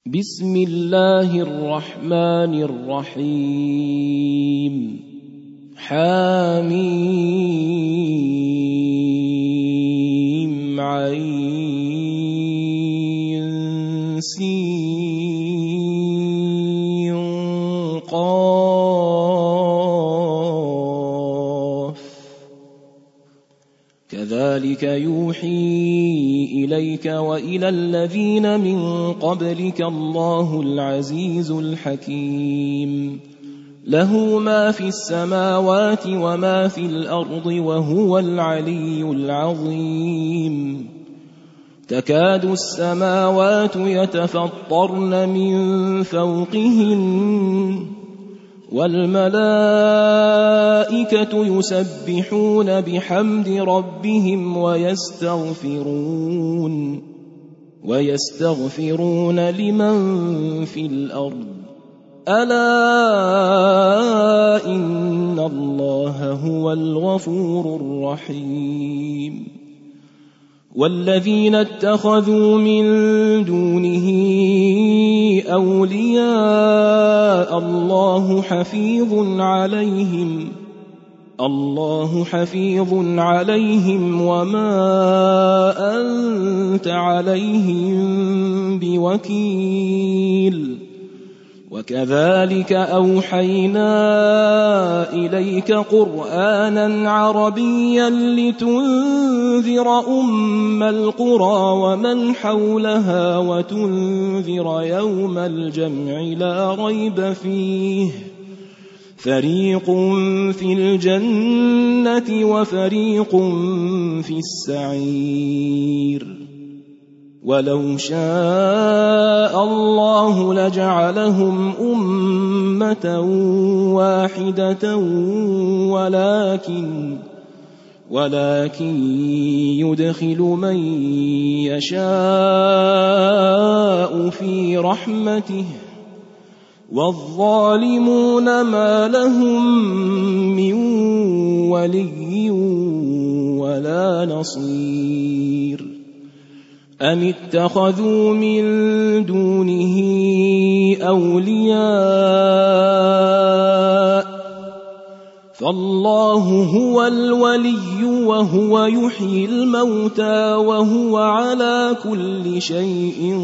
بسم الله الرحمن الرحيم حميم عين سين قاف كذلك يوحي إليك وإلى الذين من قبلك الله العزيز الحكيم له ما في السماوات وما في الأرض وهو العلي العظيم تكاد السماوات يتفطرن من فوقهن والملائكة يسبحون بحمد ربهم ويستغفرون لمن في الأرض ألا إن الله هو الغفور الرحيم والذين اتخذوا من دونه أولياء الله حفيظ عليهم وما أنت عليهم بوكيل وكذلك أوحينا إليك قرآنا عربيا لتنذر أم القرى ومن حولها وتنذر يوم الجمع لا ريب فيه فريق في الجنة وفريق في السعير ولو شاء الله لجعلهم أمة واحدة ولكن يدخل من يشاء في رحمته والظالمون ما لهم من ولي ولا نصير أم اتخذوا من دونه أولياء فالله هو الولي وهو يحيي الموتى وهو على كل شيء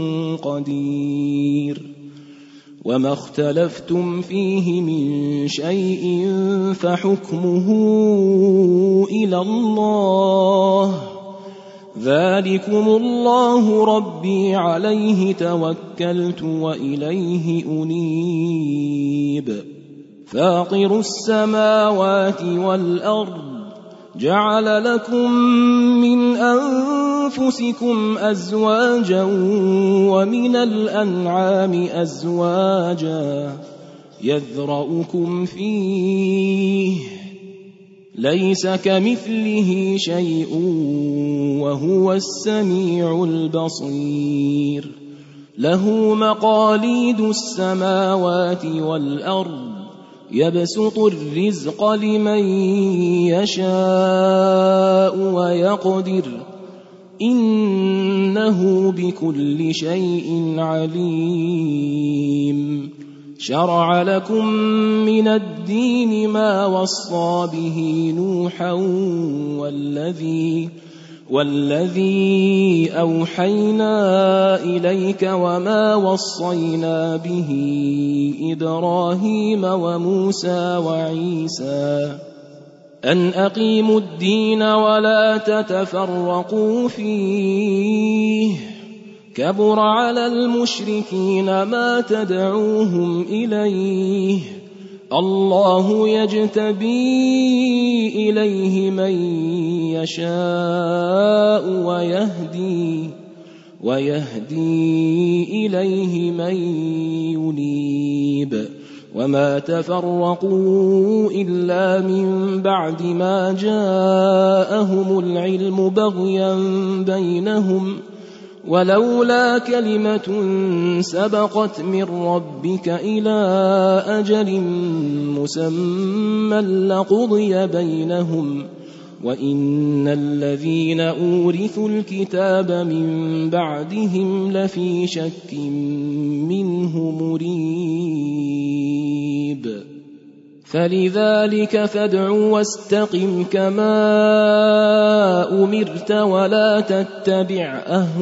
قدير وما اختلفتم فيه من شيء فحكمه إلى الله ذلكم الله ربي عليه توكلت وإليه أنيب فاطر السماوات والأرض جعل لكم من أنفسكم أزواجا ومن الأنعام أزواجا يذرؤكم فيه ليس كمثله شيء وهو السميع البصير له مقاليد السماوات والأرض يبسط الرزق لمن يشاء ويقدر إنه بكل شيء عليم شرع لكم من الدين ما وصى به نوحا والذي أوحينا إليك وما وصينا به إبراهيم وموسى وعيسى أن أقيموا الدين ولا تتفرقوا فيه كبر على المشركين ما تدعوهم إليه الله يجتبي إليه من يشاء ويهدي إليه من ينيب وما تفرقوا إلا من بعد ما جاءهم العلم بغيا بينهم ولولا كلمة سبقت من ربك إلى أجل مسمى لقضي بينهم وإن الذين أورثوا الكتاب من بعدهم لفي شك منه مريب فلذلك فادع واستقم كما أمرت ولا تتبع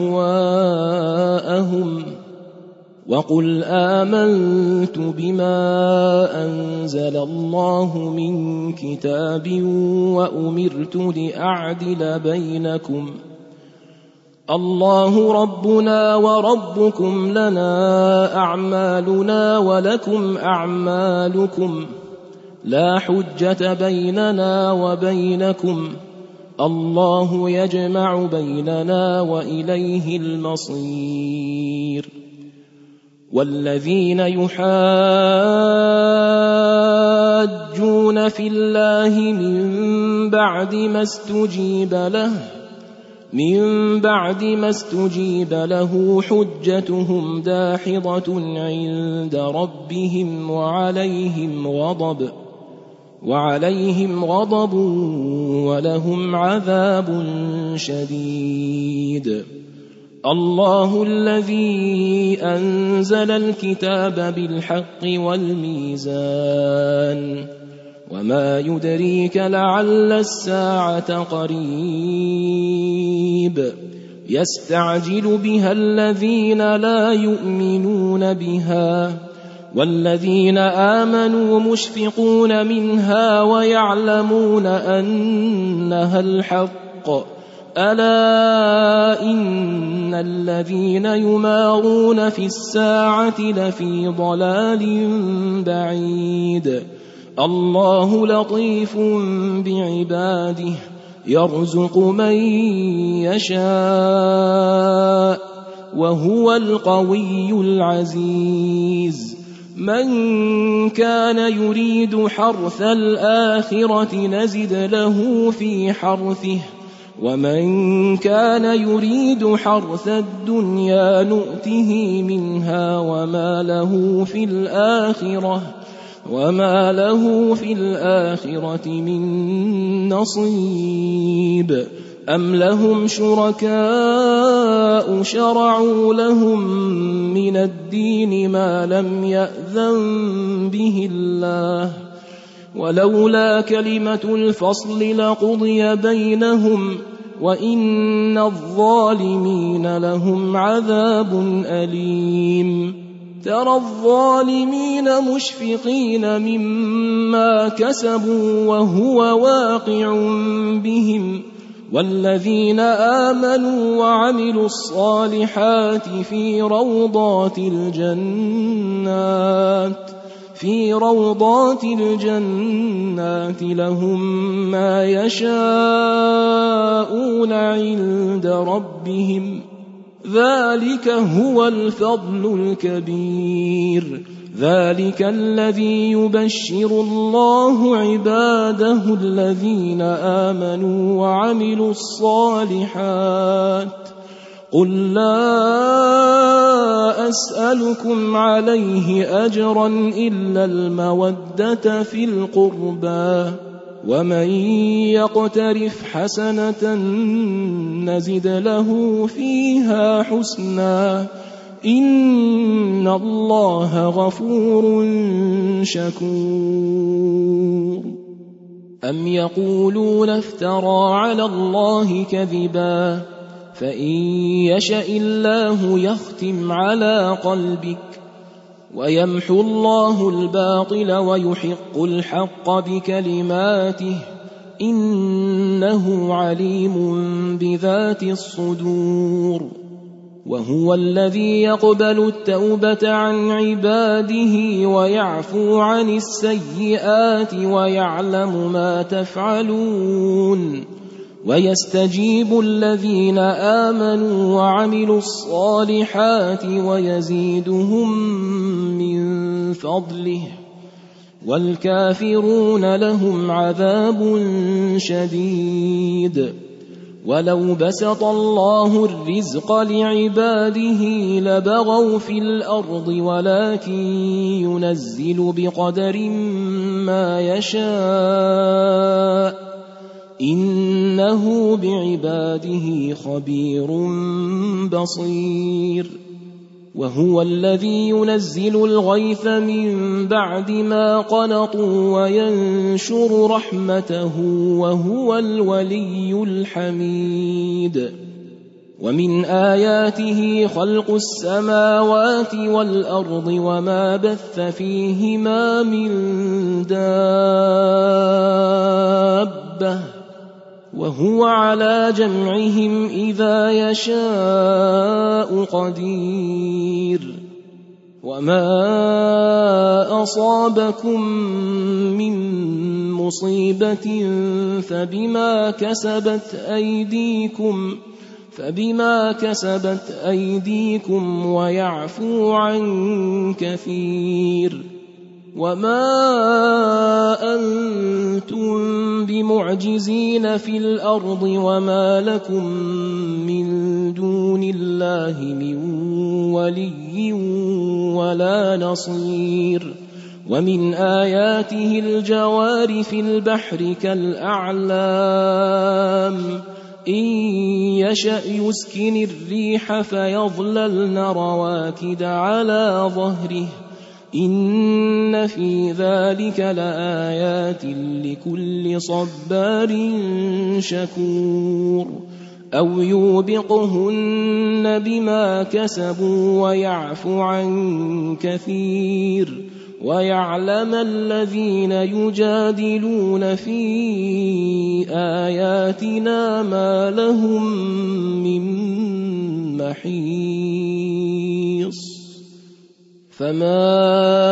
أهواءهم وقل آمنت بما أنزل الله من كتاب وأمرت لأعدل بينكم الله ربنا وربكم لنا أعمالنا ولكم أعمالكم لا حجة بيننا وبينكم الله يجمع بيننا وإليه المصير والذين يحاجون في الله من بعد ما استجيب له حجتهم داحضة عند ربهم وعليهم غضب ولهم عذاب شديد الله الذي أنزل الكتاب بالحق والميزان وما يدريك لعل الساعة قريب يستعجل بها الذين لا يؤمنون بها والذين آمنوا مشفقون منها ويعلمون أنها الحق ألا إن الذين يمارون في الساعة لفي ضلال بعيد الله لطيف بعباده يرزق من يشاء وهو القوي العزيز من كان يريد حرث الآخرة نزد له في حرثه ومن كان يريد حرث الدنيا نؤته منها وما له في الآخرة من نصيب أم لهم شركاء شرعوا لهم من الدين ما لم يأذن به الله ولولا كلمة الفصل لقضي بينهم وإن الظالمين لهم عذاب أليم ترى الظالمين مشفقين مما كسبوا وهو واقع بهم والذين آمنوا وعملوا الصالحات في روضات الجنات لهم ما يشاءون عند ربهم ذلك هو الفضل الكبير ذلك الذي يبشر الله عباده الذين آمنوا وعملوا الصالحات قل لا أسألكم عليه أجرا إلا المودة في القربى ومن يقترف حسنة نزد له فيها حسنا إن الله غفور شكور أم يقولون افترى على الله كذبا فإن يشأ الله يختم على قلبك ويمحو الله الباطل ويحق الحق بكلماته إنه عليم بذات الصدور وهو الذي يقبل التوبة عن عباده ويعفو عن السيئات ويعلم ما تفعلون ويستجيب الذين آمنوا وعملوا الصالحات ويزيدهم من فضله والكافرون لهم عذاب شديد ولو بسط الله الرزق لعباده لبغوا في الأرض ولكن ينزل بقدر ما يشاء إنه بعباده خبير بصير وهو الذي ينزل الغيث من بعد ما قنطوا وينشر رحمته وهو الولي الحميد ومن آياته خلق السماوات والأرض وما بث فيهما من دابة وهو على جمعهم إذا يشاء قدير وما أصابكم من مصيبة فبما كسبت أيديكم ويعفو عن كثير وما أنتم بمعجزين في الأرض وما لكم من دون الله من ولي ولا نصير ومن آياته الجوار في البحر كالأعلام إن يشأ يسكن الريح فيظللن رواكد على ظهره إن في ذلك لآيات لكل صبار شكور أو يوبقهن بما كسبوا ويعفو عن كثير ويعلم الذين يجادلون في آياتنا ما لهم من محيص فما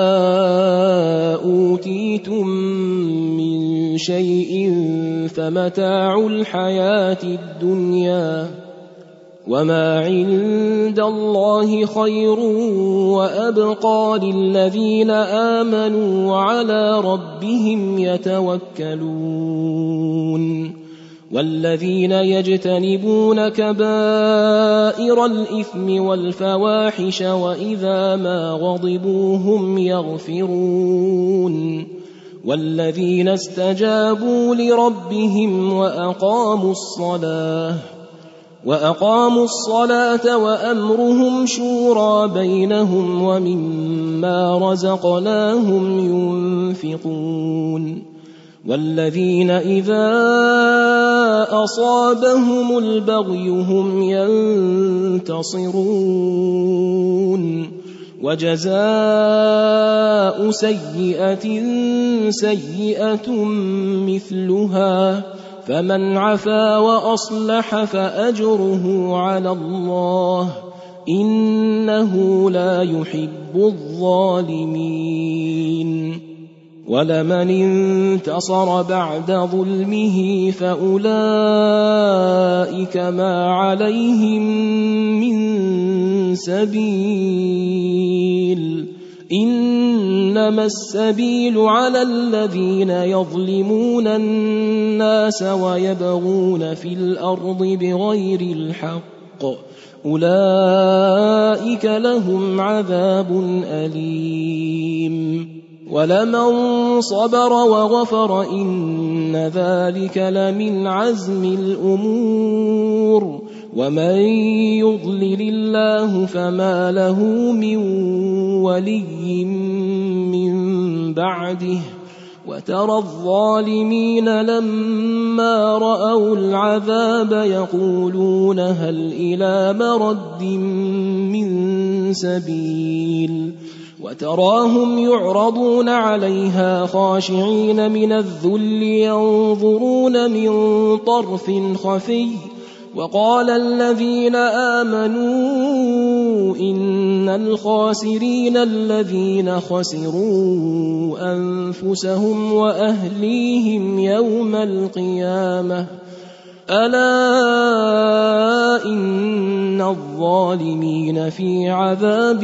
أوتيتم من شيء فمتاع الحياة الدنيا وما عند الله خير وأبقى للذين آمنوا وعلى ربهم يتوكلون والذين يجتنبون كبائر الإثم والفواحش وإذا ما غضبوا هم يغفرون والذين استجابوا لربهم وأقاموا الصلاة وأمرهم شورى بينهم ومما رزقناهم ينفقون والذين إذا أصابهم البغي هم ينتصرون وجزاء سيئة سيئة مثلها فمن عفا وأصلح فأجره على الله إنه لا يحب الظالمين ولمن انتصر بعد ظلمه فأولئك ما عليهم من سبيل إنما السبيل على الذين يظلمون الناس ويبغون في الأرض بغير الحق أولئك لهم عذاب أليم ولمن صبر وغفر إن ذلك لمن عزم الأمور ومن يضلل الله فما له من ولي من بعده وترى الظالمين لما رأوا العذاب يقولون هل إلى مرد من سبيل وتراهم يعرضون عليها خاشعين من الذل ينظرون من طرف خفي وقال الذين آمنوا إن الخاسرين الذين خسروا أنفسهم وأهليهم يوم القيامة ألا إن الظالمين في عذاب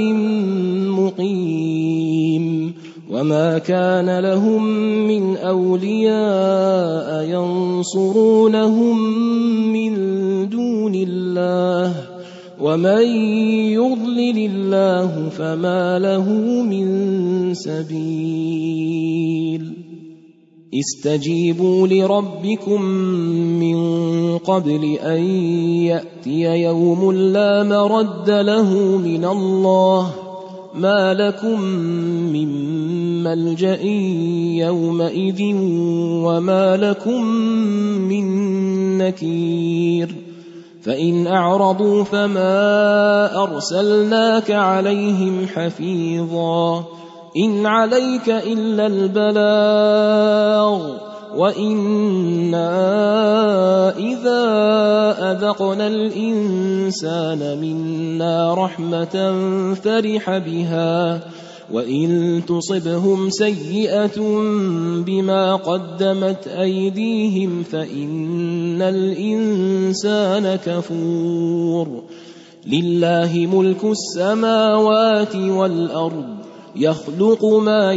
مقيم وما كان لهم من أولياء ينصرونهم من دون الله ومن يضلل الله فما له من سبيل استجيبوا لربكم من قبل أن يأتي يوم لا مرد له من الله ما لكم من ملجأ يومئذ وما لكم من نكير فإن أعرضوا فما أرسلناك عليهم حفيظا إن عليك إلا البلاغ وإنا إذا أذقنا الإنسان منا رحمة فرح بها وإن تصبهم سيئة بما قدمت أيديهم فإن الإنسان كفور لله ملك السماوات والأرض يخلق ما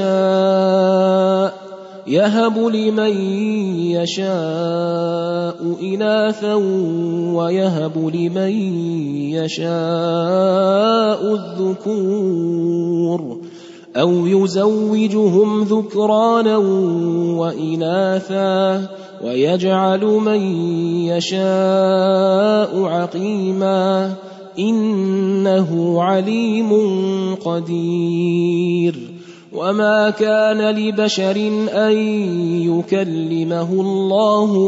يشاء يهب لمن يشاء إناثا ويهب لمن يشاء الذكور أو يزوجهم ذكرانا وإناثا ويجعل من يشاء عقيما إنه عليم قدير وما كان لبشر أن يكلمه الله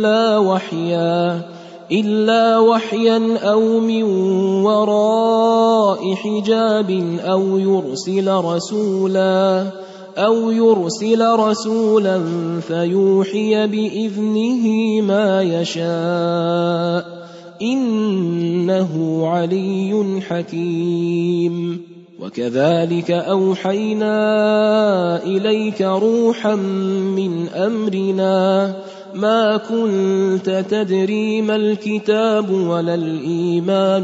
إلا وحيا أو من وراء حجاب أو يرسل رسولا فيوحي بإذنه ما يشاء إنه علي حكيم وكذلك أوحينا إليك روحا من أمرنا ما كنت تدري ما الكتاب ولا الإيمان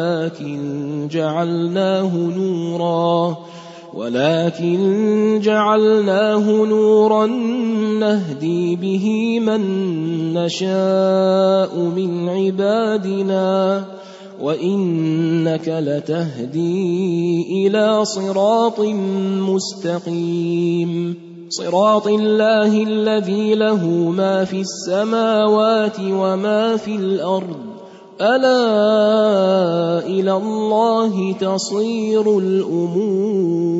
ولكن جعلناه نورا نهدي به من نشاء من عبادنا وإنك لتهدي إلى صراط مستقيم صراط الله الذي له ما في السماوات وما في الأرض ألا إلى الله تصير الأمور